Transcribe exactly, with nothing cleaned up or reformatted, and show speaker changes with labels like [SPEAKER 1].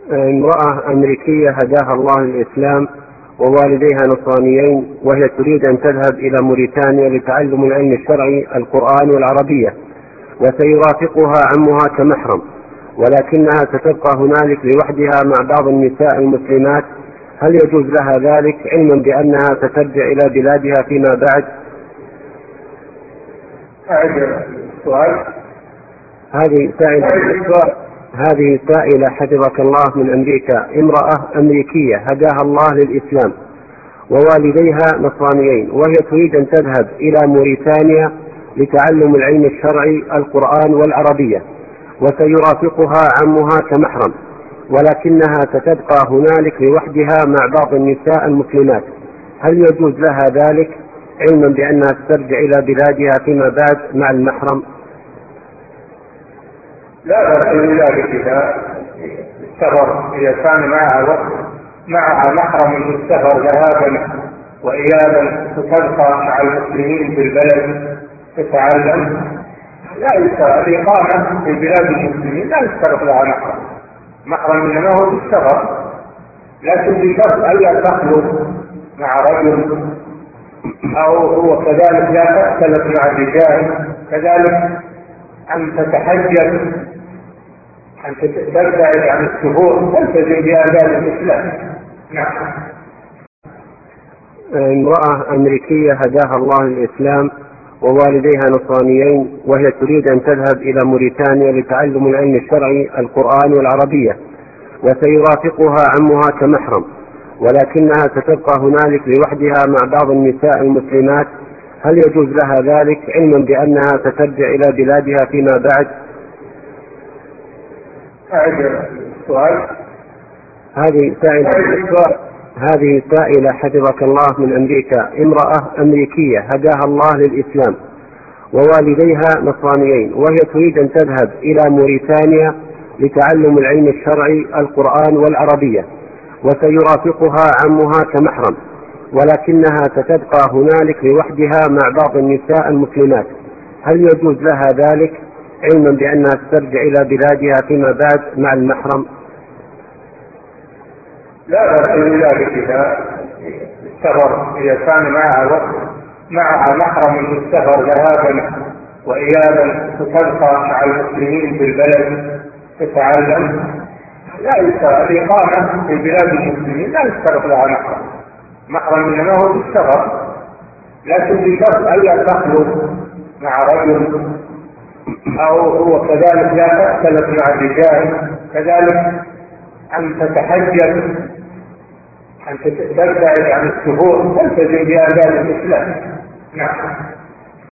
[SPEAKER 1] امرأة أمريكية هداها الله للإسلام ووالديها نصرانيين، وهي تريد أن تذهب إلى موريتانيا لتعلم العلم الشرعي القرآن والعربية، وسيرافقها عمها كمحرم، ولكنها ستبقى هنالك لوحدها مع بعض النساء المسلمات. هل يجوز لها ذلك علما بأنها سترجع إلى بلادها فيما بعد؟ هذه سائلة هذه سائلة حفظك الله من أمريكا، امرأة أمريكية هداها الله للإسلام ووالديها نصرانيين، وهي تريد أن تذهب إلى موريتانيا لتعلم العلم الشرعي القرآن والعربية، وسيرافقها عمها كمحرم، ولكنها ستبقى هنالك لوحدها مع بعض النساء المسلمات. هل يجوز لها ذلك علما بأنها سترجع إلى بلادها فيما بعد مع المحرم؟
[SPEAKER 2] لا بأس بذلك إذا السفر، إذا كان معها وقت معها محرم في السفر ذهابا وإيابا، تبقى مع المسلمين في البلد تتعلم، لا يشترط الإقامة في بلاد المسلمين، لا يشترط لها محرم. محرم إنما هو في السفر، لكن بشرط ألا تخلو مع رجل، أو هو كذلك لا تختلط مع الرجال، كذلك أن تتحجب، أن تبتعد عن الشهور، تلتزم بآداب الإسلام. نعم.
[SPEAKER 1] امرأة أمريكية هداها الله للإسلام ووالديها نصرانيين، وهي تريد أن تذهب إلى موريتانيا لتعلم العلم الشرعي القرآن والعربية، وسيرافقها عمها كمحرم، ولكنها ستبقى هنالك لوحدها مع بعض النساء المسلمات. هل يجوز لها ذلك علما بأنها سترجع إلى بلادها فيما بعد؟ هذه سائلة هذه سائلة حفظك الله من أمريكا، امرأة أمريكية هداها الله للإسلام ووالديها نصرانيين، وهي تريد أن تذهب إلى موريتانيا لتعلم العلم الشرعي القرآن والعربية، وسيرافقها عمها كمحرم، ولكنها ستبقى هنالك لوحدها مع بعض النساء المسلمات. هل يجوز لها ذلك علما بأنها سترجع إلى بلادها فيما بعد مع المحرم؟
[SPEAKER 2] لا بأس بذلك إذا السفر، إذا كان معها وقت معها محرم في السفر ذهابا وإيابا، تبقى مع المسلمين في البلد تتعلم، لا يشترط الإقامة في بلاد المسلمين، لا يشترط لها محرم. محرم إنما هو في السفر، لكن بشرط ألا تخلو مع رجل، أو هو كذلك لا تختلط مع الرجال، كذلك أن تتحجب، أن تبتعد عن الشهور، تلتزم بآداب الإسلام. نعم.